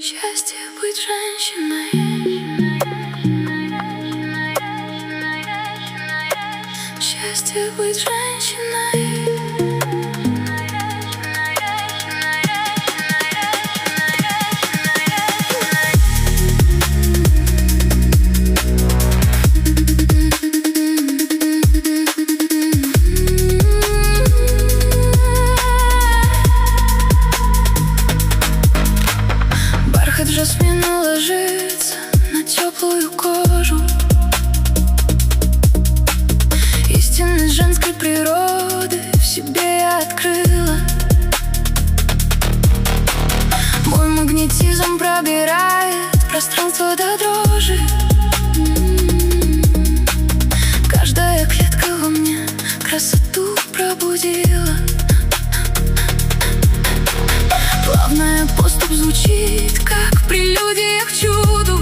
Счастье быть женщиной. Счастье быть женщиной. Бархат жасмина ложится на теплую кожу. Истинность женской природы в себе я открыла. Мой магнетизм пробирает пространство до дрожи. Каждая клетка во мне красоту пробудила. Плавная поступь звучит, как прелюдия к чуду.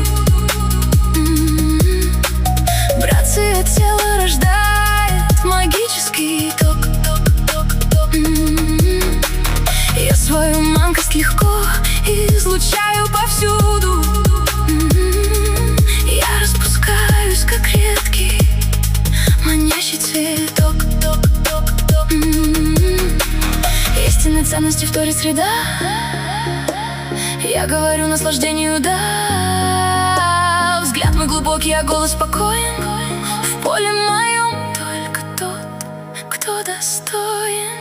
Вибрация тела рождает магический ток. Я свою манкость легко излучаю повсюду. Я распускаюсь, как редкий манящий цветок. Истинной ценности вторит среда. Я говорю наслаждению да. Взгляд мой глубокий, а голос спокоен. В поле моем только тот, кто достоин.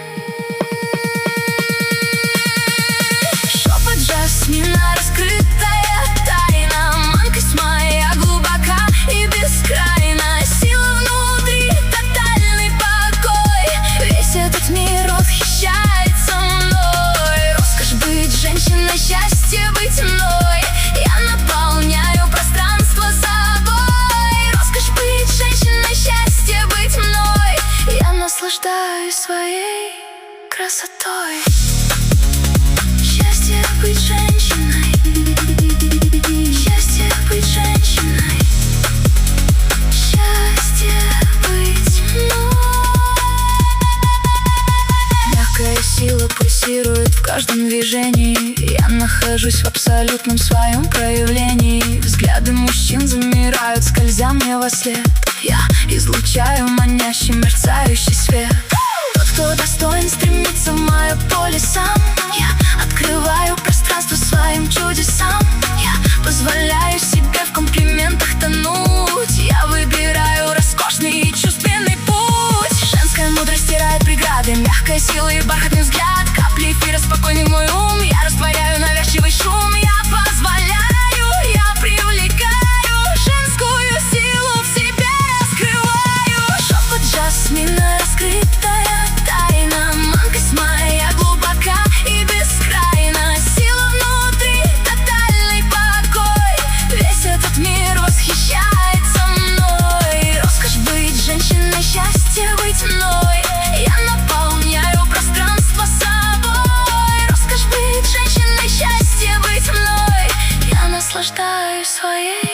Шепот жасмина, раскрытая тайна. Манкость моя глубока и бескрайна. Сила внутри, тотальный покой. Весь этот мир восхищается мной. Роскошь быть женщиной, счастье быть мной. Я наполняю пространство собой. Роскошь быть женщиной, счастье быть мной. Я наслаждаюсь своей красотой. Счастье быть женщиной. Счастье быть женщиной. Счастье быть мной. Мягкая сила пульсирует в каждом движении. Я нахожусь в абсолютном своем проявлении. Взгляды мужчин замирают, скользя мне во след. Я излучаю манящий мерцающий свет. Тот, кто достоин, стремится в мое поле сам. Я открываю пространство своим чудесам. Я позволяю себе в комплиментах тонуть. Я выбираю роскошный и чувственный путь. Женская мудрость стирает преграды. Мягкая сила и бархатный взгляд. Капли эфира, спокойный мой ум. Я растворяю навязчивый шум. Я позволяю, я привлекаю. Женскую силу в себе раскрываю. Шепот жасмина, раскрытая тайна. Манкость моя глубока и бескрайна. Сила внутри, тотальный покой. Весь этот мир восхищается мной. Роскошь быть женщиной, счастье быть мной. Я наполняю пространство собой. Роскошь быть женщиной, счастье быть мной. Я наслаждаюсь своей